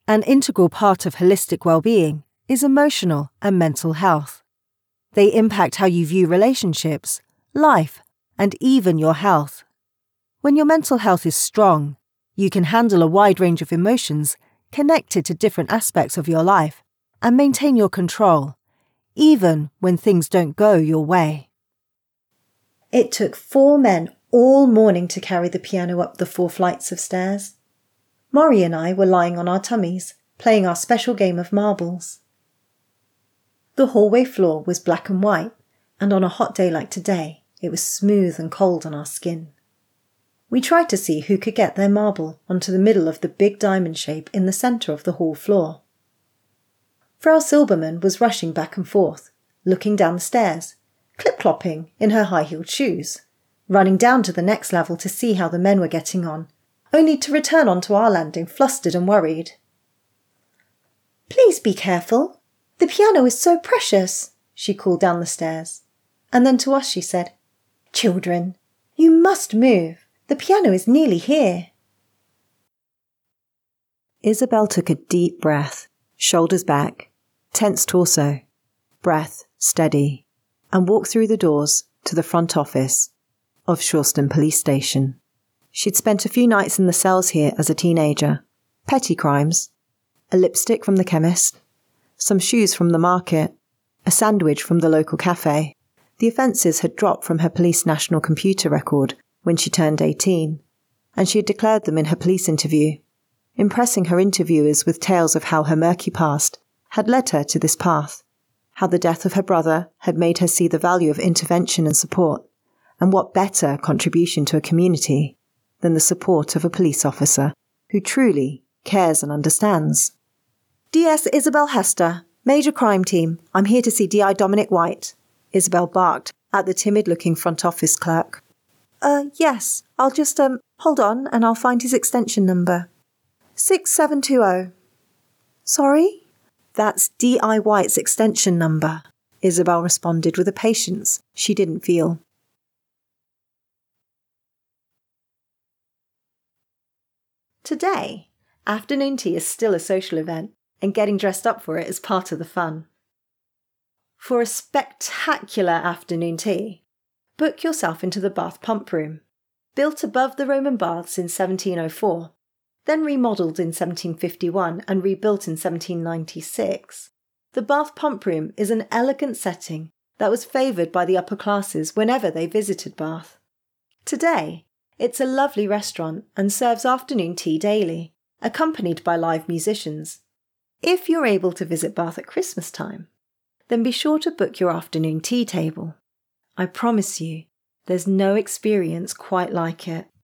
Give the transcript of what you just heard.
An integral part of holistic well-being is emotional and mental health. They impact how you view relationships, life, and even your health. When your mental health is strong, you can handle a wide range of emotions connected to different aspects of your life and maintain your control, even when things don't go your way. It took 4 men all morning to carry the piano up the 4 flights of stairs. Maury and I were lying on our tummies, playing our special game of marbles. The hallway floor was black and white, and on a hot day like today, it was smooth and cold on our skin. We tried to see who could get their marble onto the middle of the big diamond shape in the centre of the hall floor. Frau Silbermann was rushing back and forth, looking down the stairs, clip-clopping in her high-heeled shoes, running down to the next level to see how the men were getting on, only to return onto our landing flustered and worried. "Please be careful. The piano is so precious," she called down the stairs. And then to us she said, "Children, you must move. The piano is nearly here." Isabel took a deep breath, shoulders back, tense torso, breath steady, and walked through the doors to the front office of Shoreston Police Station. She'd spent a few nights in the cells here as a teenager. Petty crimes, a lipstick from the chemist, some shoes from the market, a sandwich from the local cafe. The offences had dropped from her police national computer record when she turned 18, and she had declared them in her police interview, impressing her interviewers with tales of how her murky past had led her to this path, how the death of her brother had made her see the value of intervention and support, and what better contribution to a community than the support of a police officer who truly cares and understands. "DS Isabel Hester, Major Crime Team. I'm here to see DI Dominic White," Isabel barked at the timid-looking front office clerk. Yes, I'll just, hold on and I'll find his extension number. 6720. Sorry? That's DI White's extension number, Isabel responded with a patience she didn't feel. Today, afternoon tea is still a social event, and getting dressed up for it is part of the fun. For a spectacular afternoon tea, book yourself into the Bath Pump Room. Built above the Roman baths in 1704, then remodelled in 1751 and rebuilt in 1796, the Bath Pump Room is an elegant setting that was favoured by the upper classes whenever they visited Bath. Today, it's a lovely restaurant and serves afternoon tea daily, accompanied by live musicians. If you're able to visit Bath at Christmas time, then be sure to book your afternoon tea table. I promise you, there's no experience quite like it.